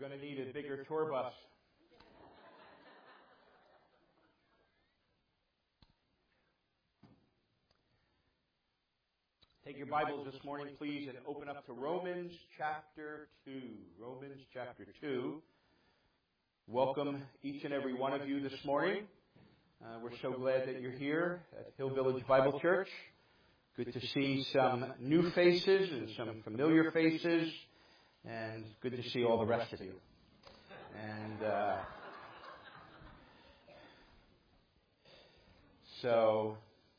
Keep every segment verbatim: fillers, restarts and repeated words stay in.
going to need a bigger tour bus. Take your Bibles this morning, please, and open up to Romans chapter two. Romans chapter two. Welcome each and every one of you this morning. Uh, we're so glad that you're here at Hill Village Bible Church. Good to see some new faces and some familiar faces, and good to see all the rest of you. And uh, so,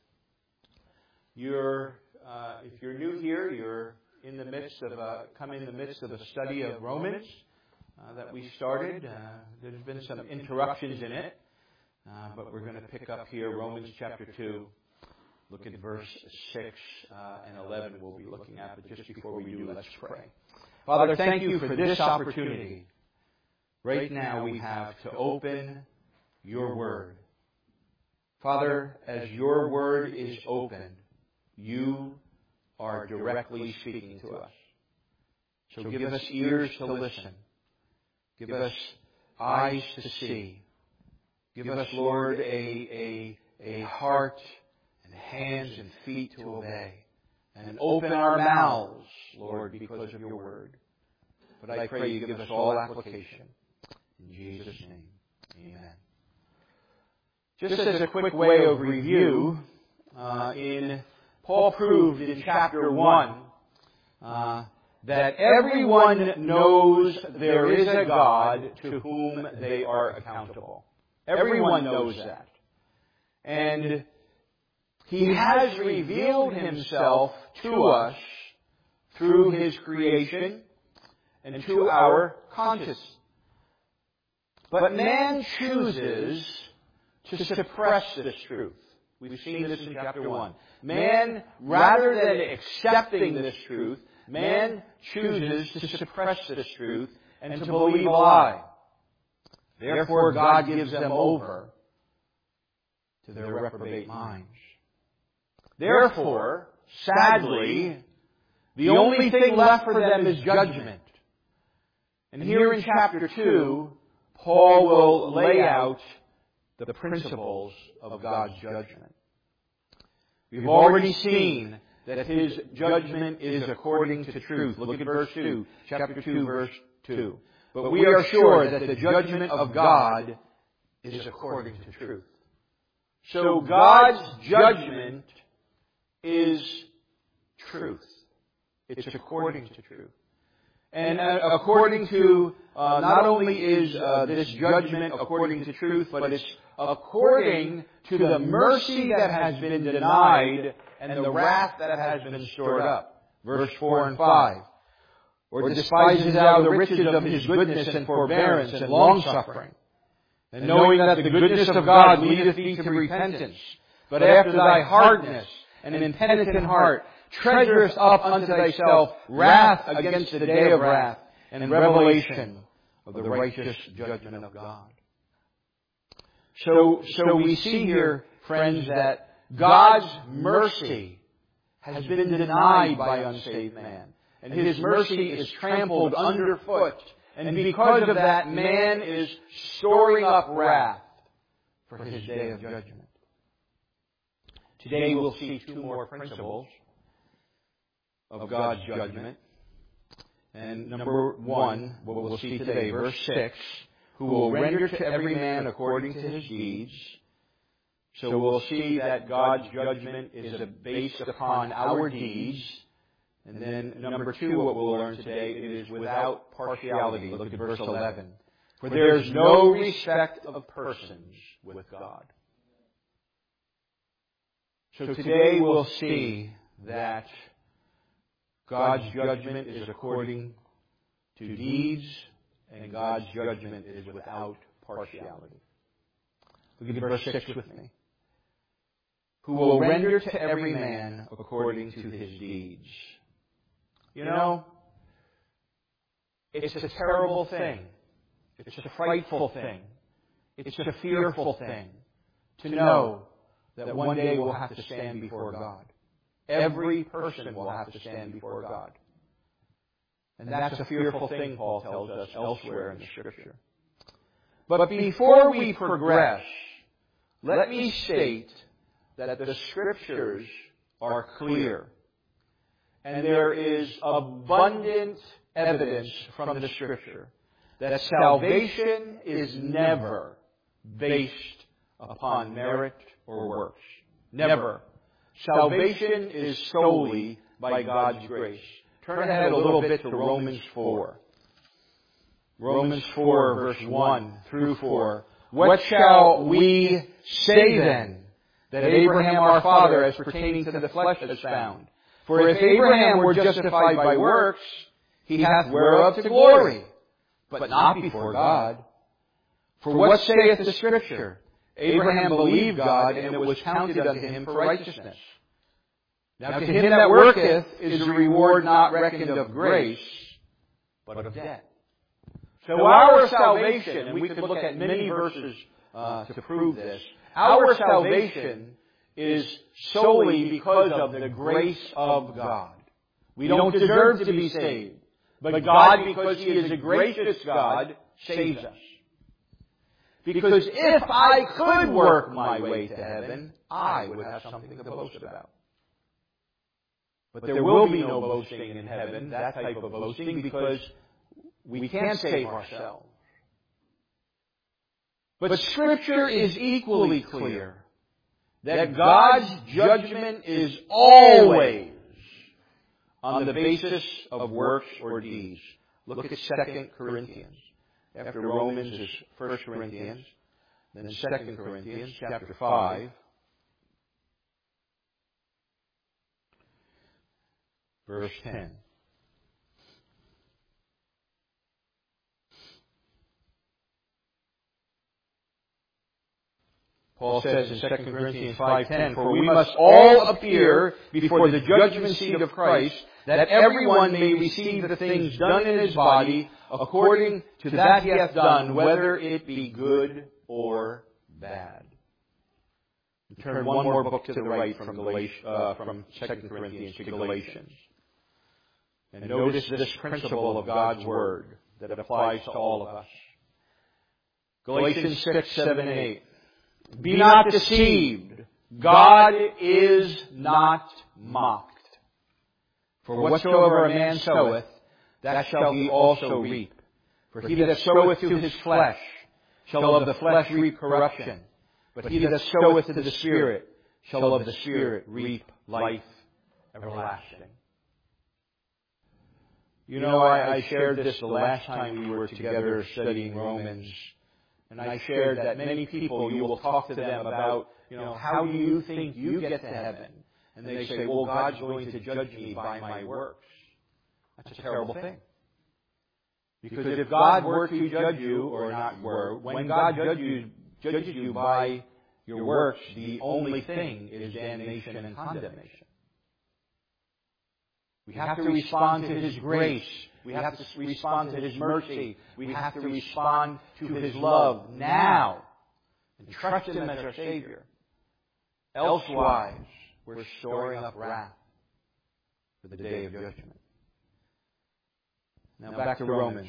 you're uh, if you're new here, you're in the midst of a, come in the midst of a study of Romans uh, that we started. Uh, there's been some interruptions in it, uh, but we're going to pick up here, Romans chapter two. Look at verse six uh, and eleven we'll be looking at, but just before we do, let's pray. Father, thank you for this opportunity. Right now we have to open your Word. Father, as your Word is opened, you are directly speaking to us. So give us ears to listen. Give us eyes to see. Give us, Lord, a, a, a heart and hands and feet to obey. And open our mouths, Lord, because of your word. But I pray you give us all application. In Jesus' name, amen. Just as a quick way of review, uh, in Paul proved in chapter one uh, that everyone knows there is a God to whom they are accountable. Everyone knows that. And He has revealed Himself to us through His creation and to our conscience. But man chooses to suppress this truth. We've seen this in chapter one. Man, rather than accepting this truth, man chooses to suppress this truth and to believe a lie. Therefore, God gives them over to their reprobate minds. Therefore, sadly, the only thing left for them is judgment. And here in chapter two, Paul will lay out the principles of God's judgment. We've already seen that His judgment is according to truth. Look at verse two, chapter two, verse two. But we are sure that the judgment of God is according to truth. So God's judgment is truth. It's according to truth. And uh, according to, uh, not only is uh, this judgment according to truth, but it's according to the mercy that has been denied and the wrath that has been stored up. Verse four and five. Or despises thou the riches of His goodness and forbearance and longsuffering, and knowing that the goodness of God leadeth thee to repentance, but after thy hardness and an impenitent heart, treasurest up unto thyself wrath against the day of wrath and revelation of the righteous judgment of God. So, so we see here, friends, that God's mercy has been denied by unsaved man. And His mercy is trampled underfoot. And because of that, man is storing up wrath for his day of judgment. Today we'll see two more principles of God's judgment. And number one, what we'll see today, verse six, who will render to every man according to his deeds. So we'll see that God's judgment is based upon our deeds. And then number two, what we'll learn today, it is without partiality. Look at verse eleven. For there is no respect of persons with God. So today we'll see that God's judgment is according to deeds, and God's judgment is without partiality. Look at verse six with me. Who will render to every man according to his deeds. You know, it's a terrible thing. It's a frightful thing. It's a fearful thing to know that one day we'll have to stand before God. Every person will have to stand before God. And that's a fearful thing, Paul tells us elsewhere in the Scripture. But before we progress, let me state that the Scriptures are clear. And there is abundant evidence from the Scripture that salvation is never based upon merit or works. Never. Salvation is solely by God's grace. Turn ahead a little bit to Romans four. Romans four, verse one through four. What shall we say then that Abraham our father as pertaining to the flesh has found? For if Abraham were justified by works, he hath whereof to glory, but not before God. For what saith the Scripture? Abraham believed God, and it was counted unto him for righteousness. Now to him that worketh is a reward not reckoned of grace, but of debt. So our salvation, and we could look at many verses uh, to prove this, our salvation is solely because of the grace of God. We don't deserve to be saved, but God, because He is a gracious God, saves us. Because if I could work my way to heaven, I would have something to boast about. But there will be no boasting in heaven, that type of boasting, because we can't save ourselves. But Scripture is equally clear that God's judgment is always on the basis of works or deeds. Look at Second Corinthians. After Romans is First Corinthians, then Second Corinthians chapter five. Verse ten. Paul says in Second Corinthians five ten, for we must all appear before the judgment seat of Christ, that everyone may receive the things done in his body according to that he hath done, whether it be good or bad. Turn one more book to the right from Galatians, uh, from Second Corinthians to Galatians. And notice this principle of God's Word that applies to all of us. Galatians six, seven, and eight. Be not deceived. God is not mocked. For whatsoever a man soweth, that shall he also reap. For he that soweth to his flesh shall of the flesh reap corruption. But he that soweth to the Spirit shall of the Spirit reap life everlasting. You know, I, I shared this the last time we were together studying Romans. And I shared that many people, you will talk to them about, you know, how do you think you get to heaven? And they say, well, God's going to judge me by my works. That's a terrible thing. Because if God were to judge you, or not were, when God judges, judges you by your works, the only thing is damnation and condemnation. We have to respond to His grace. We have to respond to His mercy. We have to respond to His love now and trust Him as our Savior. Elsewise, we're storing up wrath for the day of judgment. Now back to Romans.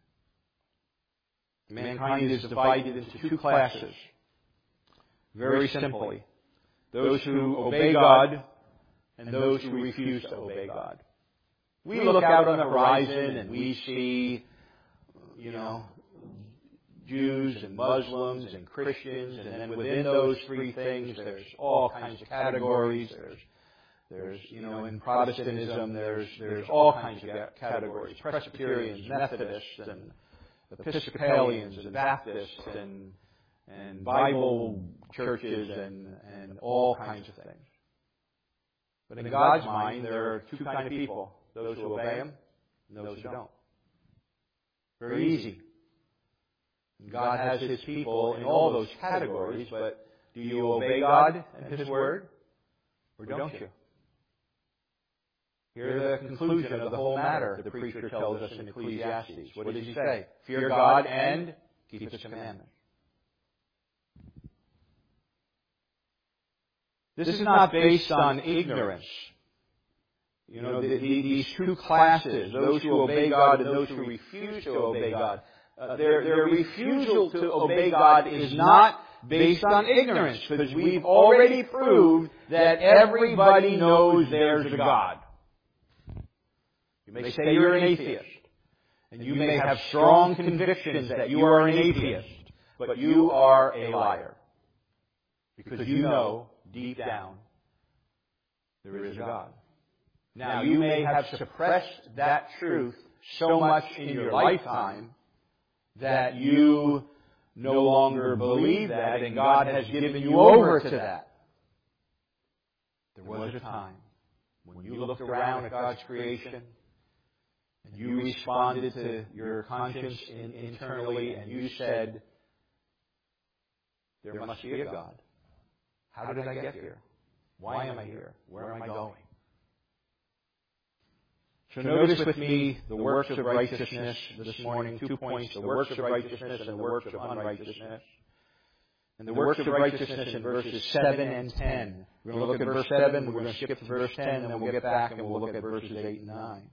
Mankind is divided into two classes. Very simply. Those who obey God and those who refuse to obey God. We look out on the horizon and we see, you know, Jews and Muslims and Christians, and then within those three things there's all kinds of categories. There's, there's you know, in Protestantism there's there's all kinds of categories: Presbyterians, Methodists, and Episcopalians, and Baptists, and and Bible churches, and and all kinds of things. But in God's mind, there are two kinds of people: those who obey Him and those who don't. Very easy. God has His people in all those categories, but do you obey God and His Word, or don't you? Hear the conclusion of the whole matter, the preacher tells us in Ecclesiastes. What does he say? Fear God and keep His commandments. This is not based on ignorance. You know, the, the, these two classes, those who obey God and those who refuse to obey God. Uh, their, their refusal to obey God is not based on ignorance, because we've already proved that everybody knows there's a God. You may say you're an atheist, and you may have strong convictions that you are an atheist, but you are a liar. Because you know, deep down, there is a God. Now, you may have suppressed that truth so much in your lifetime that you no longer believe that, and God has given you over to that. There was a time when you looked around at God's creation and you responded to your conscience in, internally and you said, there must be a God. How did I get here? Why am I here? Where am I going? So notice with me the works of righteousness this morning. Two points, the works of righteousness and the works of unrighteousness. And the works of righteousness in verses seven and ten. We're going to look at verse seven, we're going to skip to verse ten, and then we'll get back and we'll look at verses eight and nine.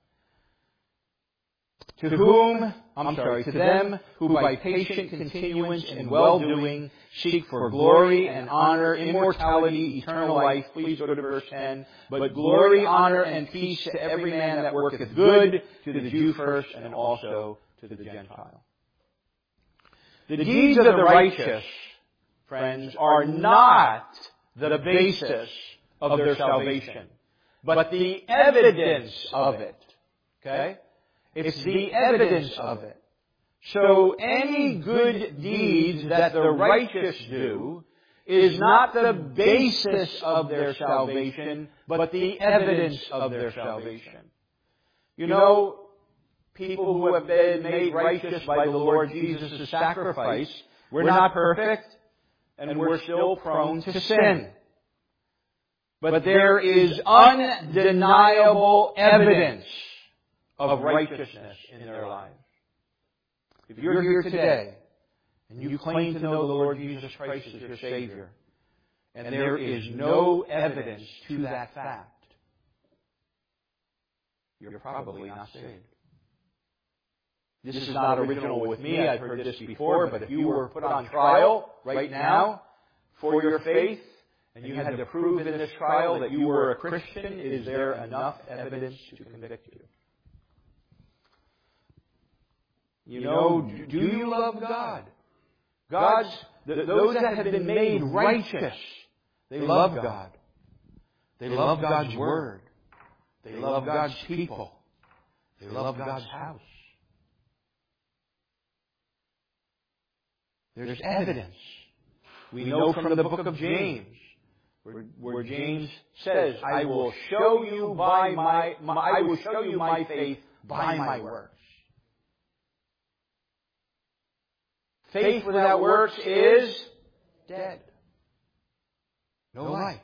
To whom, I'm sorry, to them who by patient continuance in well-doing seek for glory and honor, immortality, eternal life. Please go to verse ten. But glory, honor, and peace to every man that worketh good, to the Jew first, and also to the Gentile. The deeds of the righteous, friends, are not the basis of their salvation, but the evidence of it. Okay? It's the evidence of it. So any good deeds that the righteous do is not the basis of their salvation, but the evidence of their salvation. You know, people who have been made righteous by the Lord Jesus' sacrifice, we're not perfect, and we're still prone to sin. But there is undeniable evidence of righteousness in their lives. If you're here today and you claim to know the Lord Jesus Christ as your Savior, and there is no evidence to that fact, you're probably not saved. This is not original with me. I've heard this before, but if you were put on trial right now for your faith, and you had to prove in this trial that you were a Christian, is there enough evidence to convict you? You know, do you love God? God's, those that have been made righteous, they love God. They love God's Word. They love God's people. They love God's house. There's evidence. We know from the book of James, where, where James says, I will show you by my, my I will show you my faith by my works. Faith without works is dead. No life.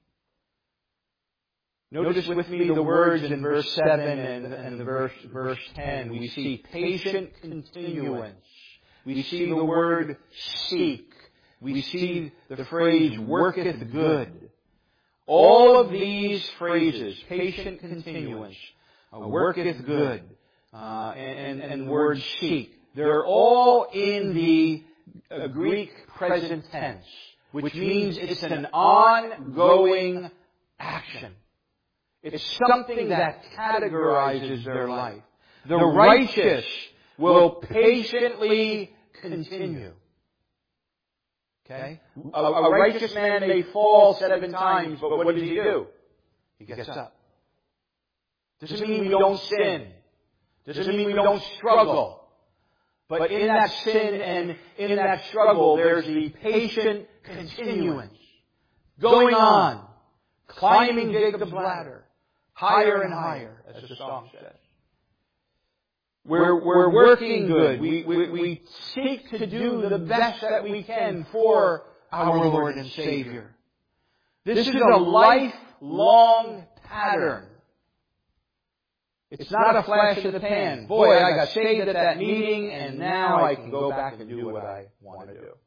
Notice with me the words in verse seven and, and the verse, verse ten. We see patient continuance. We see the word seek. We see the phrase worketh good. All of these phrases, patient continuance, uh, worketh good, uh, and, and, and word seek, they're all in the uh, Greek present tense, which means it's an ongoing action. It's something that categorizes their life. The righteous will patiently continue. Okay? A, a righteous man may fall seven times, but what does he do? He gets up. Doesn't mean we don't sin. Doesn't mean we don't struggle. But in that sin and in that struggle, there's the patient continuance. Going on. Climbing Jacob's ladder. Higher and higher, as the song says. We're, we're working good. We, we, we seek to do the best that we can for our Lord and Savior. This is a lifelong pattern. It's not a flash in the pan. Boy, I got saved at that meeting, and now I can go back and do what I want to do.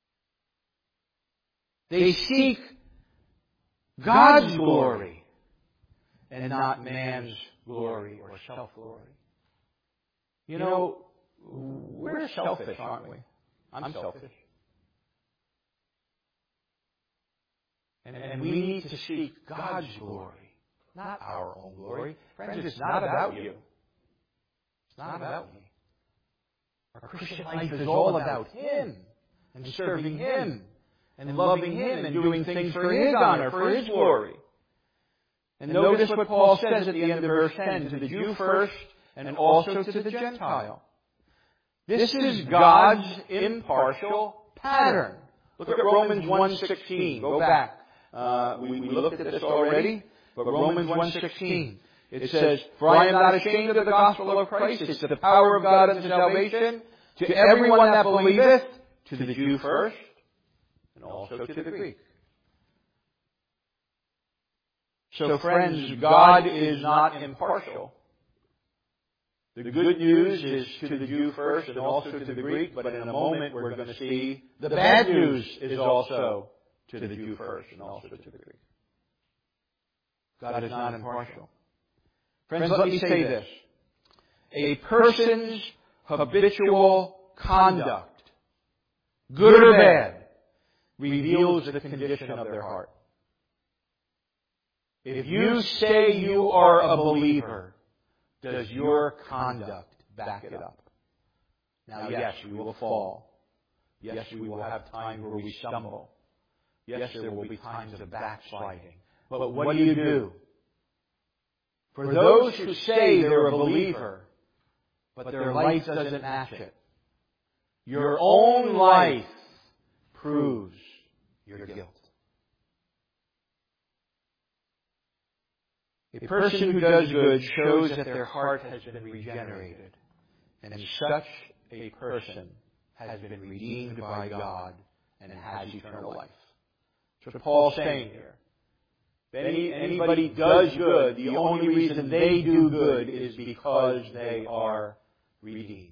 They seek God's glory. and not man's glory or self-glory. You know, we're selfish, aren't we? I'm selfish. And, and we need to seek God's glory, not our own glory. Friends, it's not about you. It's not about me. Our Christian life is all about Him and serving Him and loving Him and doing things for His honor, for His glory. And notice what Paul says at the end of verse ten, to the Jew first and also to the Gentile. This is God's impartial pattern. Look at Romans one sixteen. Go back. Uh, we, we looked at this already, but Romans one sixteen. It says, for I am not ashamed of the gospel of Christ. It's the power of God unto salvation to everyone that believeth, to the Jew first, and also to the Greek. So friends, God is not impartial. The good news is to the Jew first and also to the Greek, but in a moment we're going to see the bad news is also to the Jew first and also to the Greek. God is not impartial. Friends, let me say this. A person's habitual conduct, good or bad, reveals the condition of their heart. If you say you are a believer, does your conduct back it up? Now, yes, we will fall. Yes, we will have times where we stumble. Yes, there will be times of backsliding. But what do you do? For those who say they're a believer, but their life doesn't match it, your own life proves your guilt. A person who does good shows that their heart has been regenerated, and such a person has been redeemed by God and has eternal life. That's what Paul's saying here. If any, anybody does good, the only reason they do good is because they are redeemed.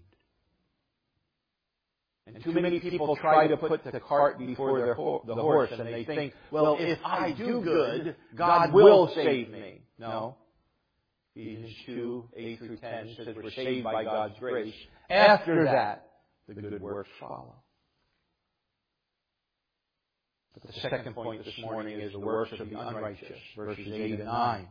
And too many people try to put the cart before their ho- the horse, and they think, well, if I do good, God will save me. No. Ephesians two, eight through ten says we're saved by God's grace. After that, the good works follow. But the second point this morning is the works of the unrighteous, verses eight and nine.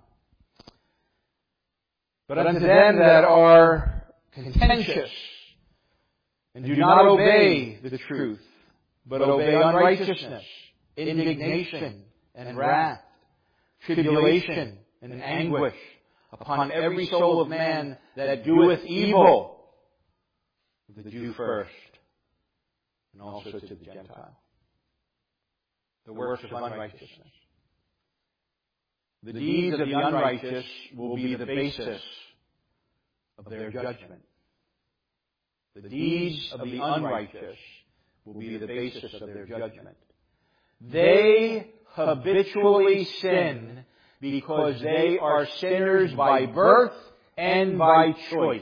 But unto them that are contentious, and do not obey the truth, but obey unrighteousness, indignation, and wrath, tribulation, and anguish, upon every soul of man that doeth evil, the Jew first, and also to the Gentile. The works of unrighteousness. The deeds of the unrighteous will be the basis of their judgment. The deeds of the unrighteous will be the basis of their judgment. They habitually sin because they are sinners by birth and by choice.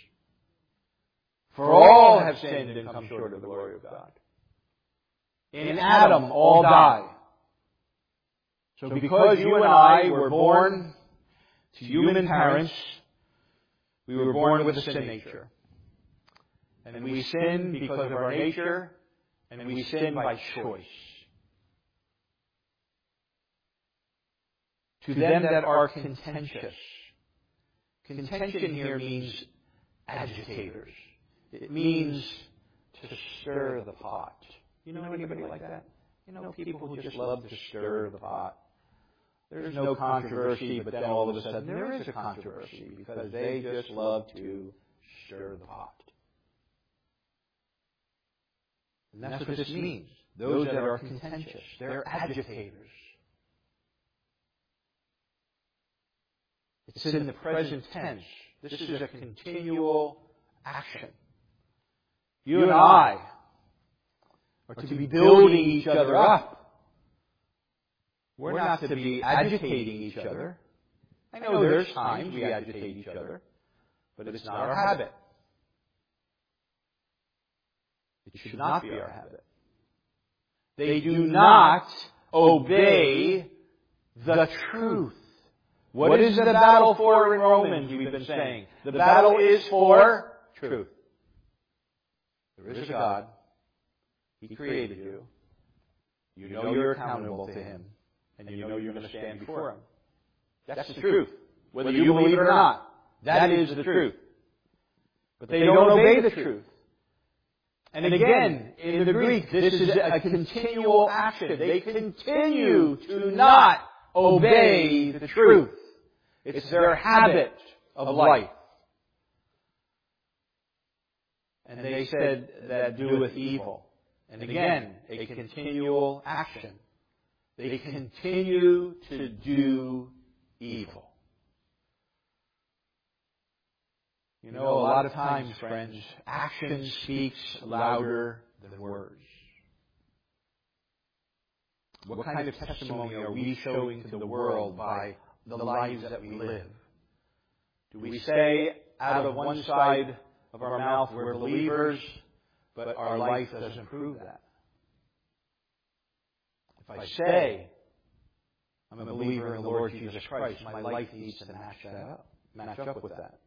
For all have sinned and come short of the glory of God. In Adam, all die. So because you and I were born to human parents, we were born with a sin nature. And we sin because of our nature, and we sin by choice. To them that are contentious. Contention here means agitators. It means to stir the pot. You know anybody like that? You know people who just love to stir the pot. There's no controversy, but then all of a sudden there is a controversy because they just love to stir the pot. And that's what this means. Those that are contentious. They're agitators. It's in the present tense. This is a continual action. You and I are to be building each other up. We're not to be agitating each other. I know there's times we agitate each other, but it's not our habit. It should not be our habit. They do not obey the truth. What is the battle for in Romans, we've been saying? The battle is for truth. There is a God. He created you. You know you're accountable to Him. And you know you're going to stand before Him. That's the truth. Whether you believe it or not. That is the truth. But they don't obey the truth. And again, in the Greek, this is a continual action. They continue to not obey the truth. It's their habit of life. And they said that doeth evil. And again, a continual action. They continue to do evil. You know, a lot of times, friends, action speaks louder than words. What kind of testimony are we showing to the world by the lives that we live? Do we say out of one side of our mouth we're believers, but our life doesn't prove that? If I say I'm a believer in the Lord Jesus Christ, my life needs to match that up, match up with that.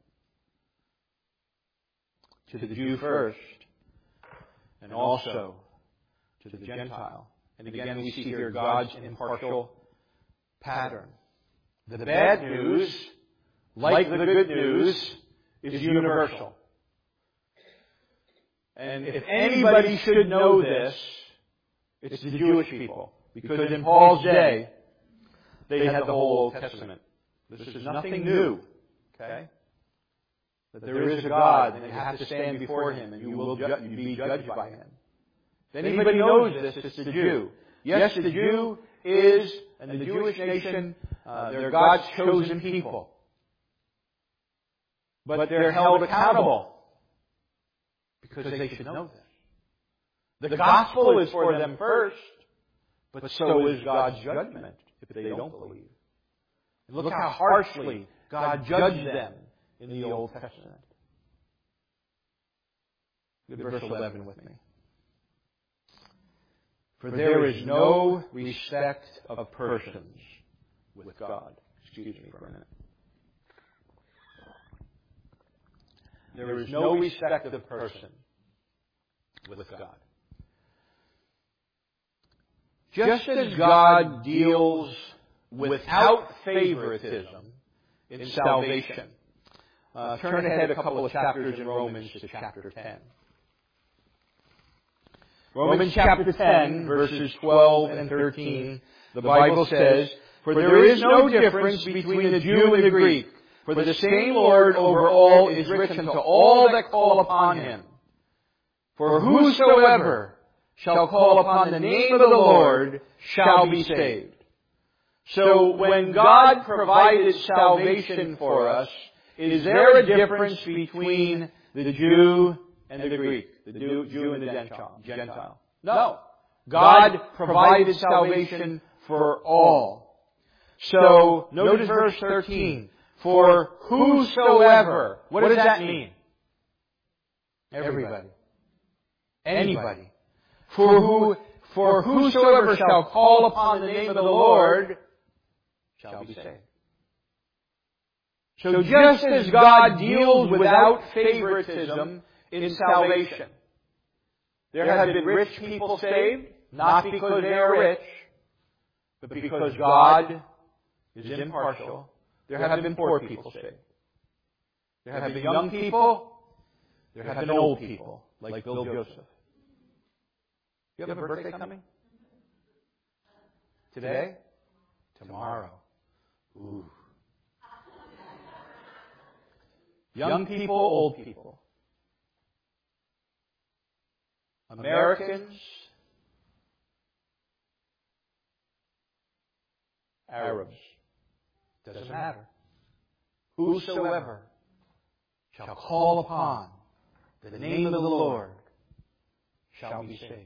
To the Jew first, and also to the Gentile. And again, we see here God's impartial pattern. The bad news, like the good news, is universal. And if anybody should know this, it's the Jewish people. Because in Paul's day, they had the whole Old Testament. This is nothing new. Okay? That there is a God, and you have to stand before Him, and you will ju- be judged by Him. If anybody knows this, it's the Jew. Yes, the Jew is, and the Jewish nation, uh, they're God's chosen people. But they're held accountable because they should know this. The gospel is for them first, but so is God's judgment if they don't believe. And look how harshly God judged them in the Old Testament. Good verse eleven with me. For there is no respect of persons with God. Excuse me for a minute. There is no respect of person with God. Just as God deals without favoritism in salvation. Uh, turn ahead a couple of chapters in Romans to chapter ten. Romans chapter ten, verses twelve and thirteen, the Bible says, For there is no difference between the Jew and the Greek, for the same Lord over all is rich unto all that call upon Him. For whosoever shall call upon the name of the Lord shall be saved. So when God provided salvation for us, is there a difference between the Jew and the Greek? The Jew and the Gentile? Gentile. No. God provided salvation for all. So, notice verse thirteen. For whosoever. What does that mean? Everybody. Anybody. For who, for whosoever shall call upon the name of the Lord shall be saved. So just as God deals without favoritism in salvation, there have been rich people saved, not because they are rich, but because God is impartial. There have been poor people saved. There have been young people. There have been old people, like Bill Joseph. You have a birthday coming? Today? Tomorrow. Ooh. Young people, old people. Americans, Arabs. Doesn't matter. Whosoever shall call upon the name of the Lord shall be saved.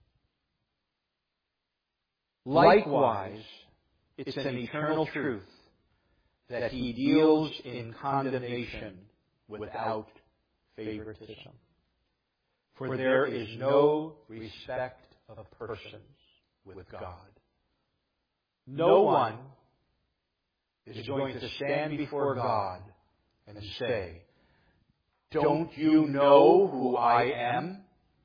Likewise, it's an eternal truth that He deals in condemnation without favoritism. For there is no respect of persons with God. No one is going to stand before God and say, "Don't you know who I am?"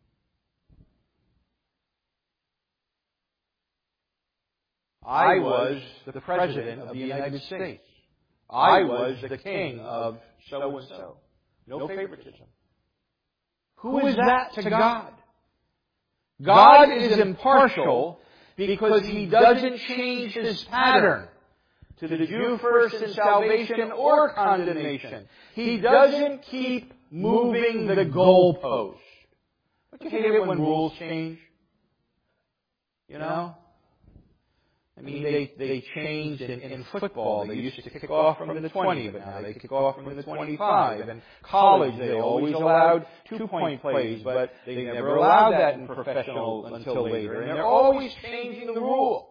I was the President of the United States. I was the king of so-and-so. No favoritism. Who is that to God? God is impartial because He doesn't change His pattern to the Jew first in salvation or condemnation. He doesn't keep moving the goalpost. Don't you hate it when rules change? You know? I mean, they, they changed in, in football. They used to kick off from the twenty, but now they kick off from the twenty-five. In college, they always allowed two-point plays, but they never allowed that in professional until later. And they're always changing the rules.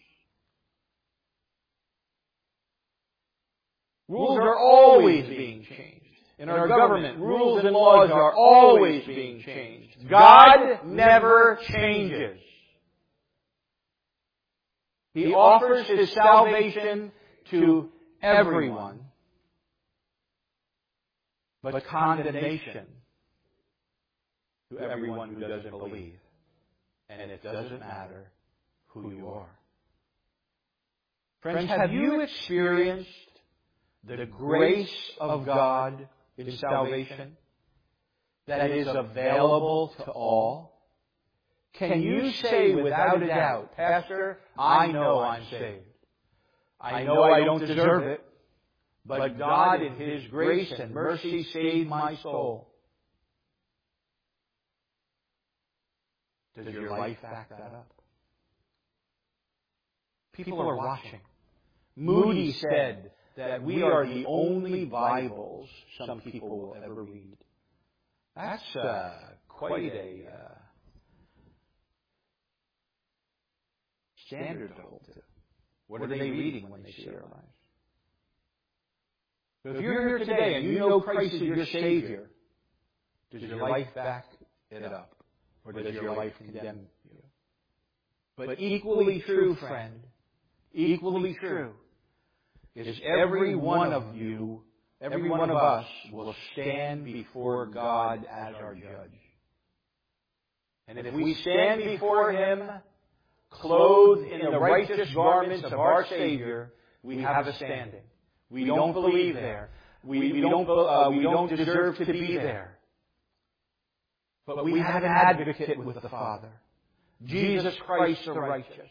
Rules are always being changed. In our government, rules and laws are always being changed. God never changes. He offers His salvation to everyone, but condemnation to everyone who doesn't believe. And it doesn't matter who you are. Friends, have you experienced the grace of God in salvation that is available to all? Can you say without a doubt, "Pastor, I know I'm saved. I know I don't deserve it, but God in His grace and mercy saved my soul"? Does your life back that up? People are watching. Moody said that we are the only Bibles some people will ever read. That's uh, quite a uh, standard to hold to. What are they reading when they see our lives? So if you're here today and you know Christ is your Savior, does your life back it up? Or does your life condemn you? But equally true, friend, equally true, is every one of you, every one of us will stand before God as our judge. And if we stand before Him, clothed in the righteous garments of our Savior, we have a standing. We don't believe there. We, we, don't, uh, we don't deserve to be there. But we have an advocate with the Father, Jesus Christ the righteous.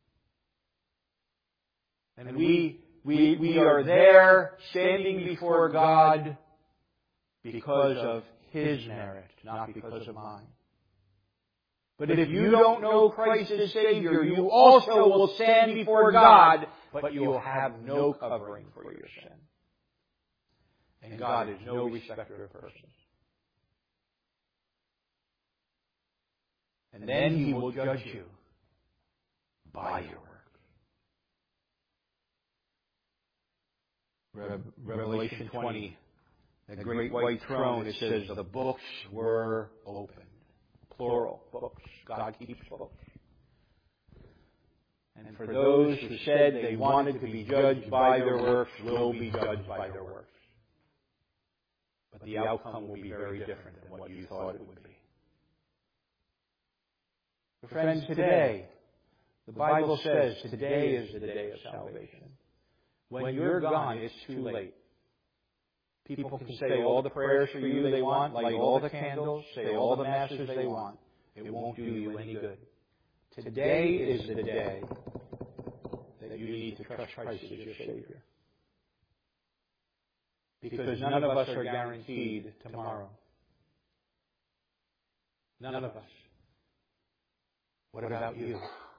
And we, we, we are there standing before God because of His merit, not because of mine. But if you don't know Christ as Savior, you also will stand before God, but you will have no covering for your sin. And God is no respecter of persons. And then He will judge you by your works. Revelation twenty, the great white throne, it says the books were opened. Plural, books. God keeps books. And for those who said they wanted to be judged by their works, will be judged by their works. But the outcome will be very different than what you thought it would be. Friends, today, the Bible says today is the day of salvation. When you're gone, it's too late. People can say all the prayers for you they want, light all the candles, say all the masses they want. It won't do you any good. Today is the day that you need to trust Christ as your Savior. Because none of us are guaranteed tomorrow. None of us. What about you?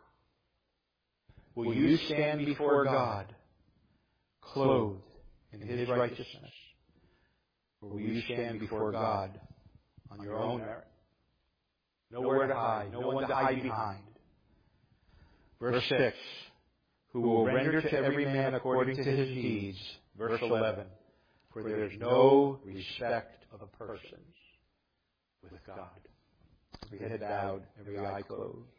Will you stand before God clothed in His righteousness? Or will you stand before God on your own merit? Nowhere to hide, no one to hide behind. Verse six, who will render to every man according to his deeds. Verse eleven, for there is no respect of persons with God. Every head bowed, every eye closed.